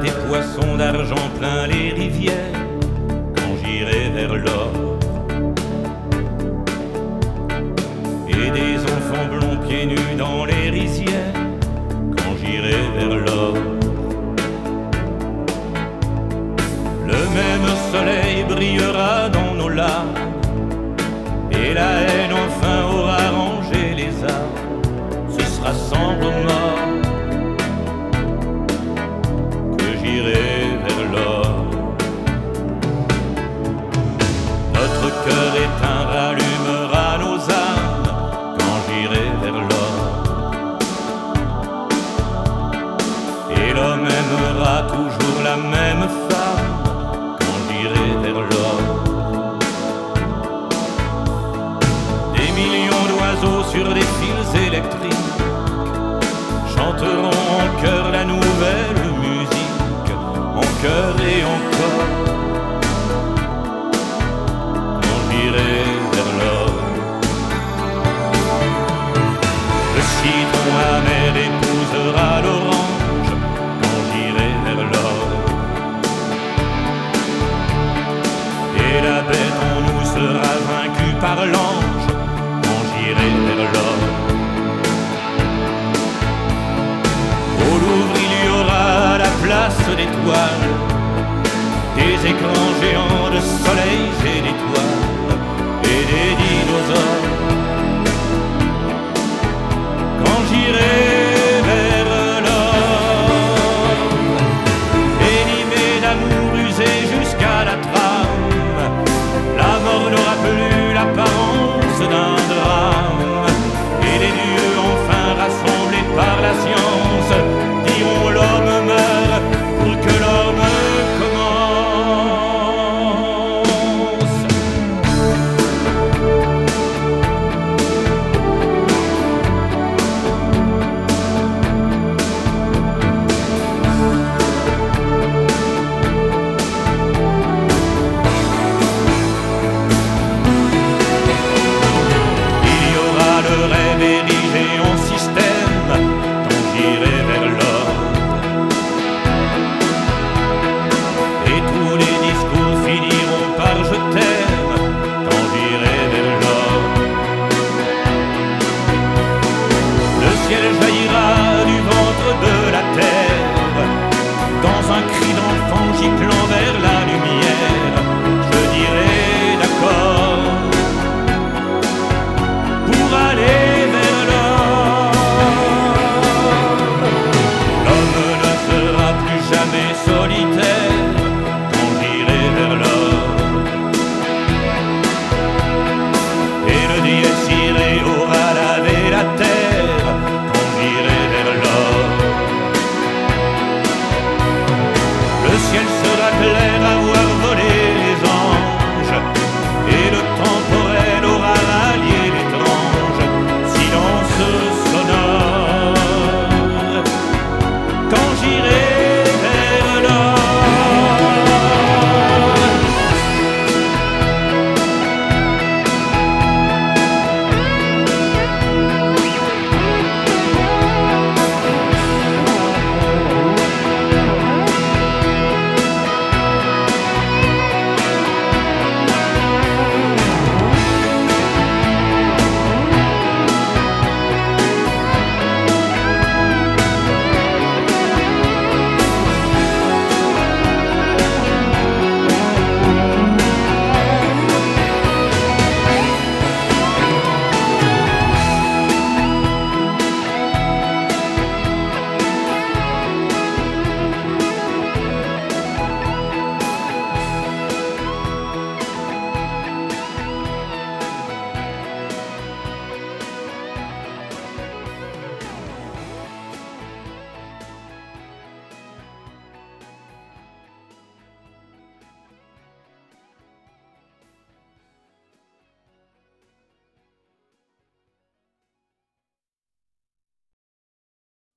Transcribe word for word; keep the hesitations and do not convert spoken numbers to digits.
des poissons d'argent plein les rivières quand j'irai vers l'or. Et des enfants blonds pieds nus dans les rizières quand j'irai vers l'or. Le même soleil brillera dans nos larmes et la haine enfin aura rangé les armes. Ce sera sans remords que j'irai vers l'or. Notre cœur éteint rallumera nos âmes quand j'irai vers l'or. Et l'homme aimera toujours la même femme quand j'irai vers l'or. Des millions d'oiseaux sur des fils électriques chanteront en chœur la nouvelle musique, en chœur et encore, quand j'irai vers l'or. Le citron amer épousera l'orange quand j'irai vers l'or. Et la bête en nous sera vaincue par l'ange quand j'irai vers l'or. Au Louvre il y aura la place d'étoiles, des écrans géants de soleils et d'étoiles et des dinosaures. Quand j'irai vers l'or, animé d'amour usé jusqu'à la trame, la mort n'aura plus l'apparence d'un drame. Et les dieux enfin rassemblés par la science diront l'homme meurt pour que l'homme commence. Il y aura le rêve érigé en système quand j'irai vers l'or. Et tous les discours finiront par je t'aime quand j'irai vers l'or. Le ciel jaillira du ventre de la terre dans un cri d'enfant giclant